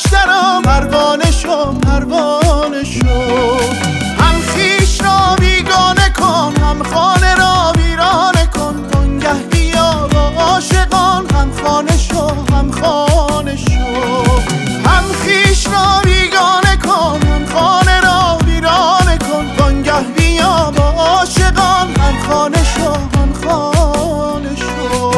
درآ، پروانه شو پروانه شو. هم خویش را بیگانه کن، هم خانه را ویرانه کن. وانگه بیا با عاشقان، هم خانه شو هم خانه شو. هم خویش را بیگانه کن، هم خانه را ویرانه کن. وانگه بیا با عاشقان، هم خانه شو هم خانه شو.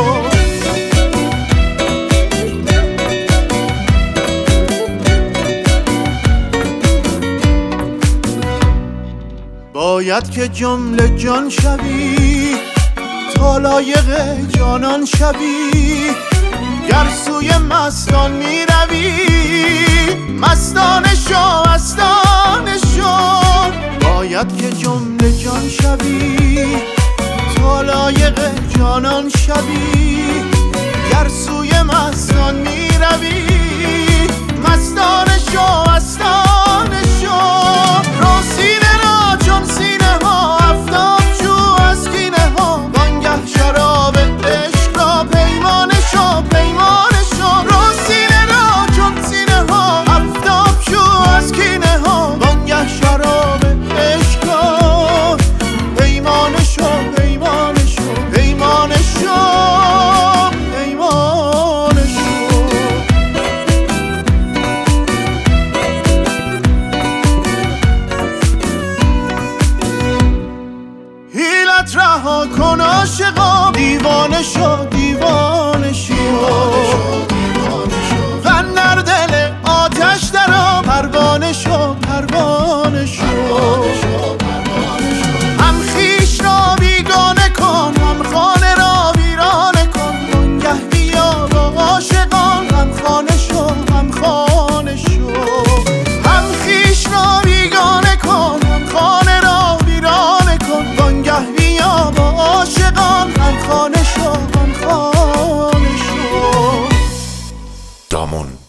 باید که جمله جان شوی، تا لایق جانان شوی. گر سوی مستان می روی، مستانه شو مستانه شو. باید که جمله جان شوی، تا لایق جانان شوی. گر سوی مستان می روی، مستانه شو مستانه شو. رو سینه را چون سینه ها، آفتاب جو از کینه ها. وانگه شراب عشق را پیمانه شو پیمانه شو. رو سینه را چون سینه ها، آفتاب جو از کینه ها. وانگه شراب عشق را پیمانه شو پیمانه شو پیمانه شو پیمانه شو. حیلت رها کن عاشقا، دیوانه شو دیوانه شو. فن در دل آتش درآ، پروانه شو پروانه شو. هم خویش را بیگانه کن، هم خانه را ویرانه کن. وانگه بیا با عاشقان، هم خانه شو هم خانه شو. هم خویش را بیگانه کن، هم خانه را ویرانه کن. وانگه بیا با عاشقان، هم خانه شو هم خانه شو. دامون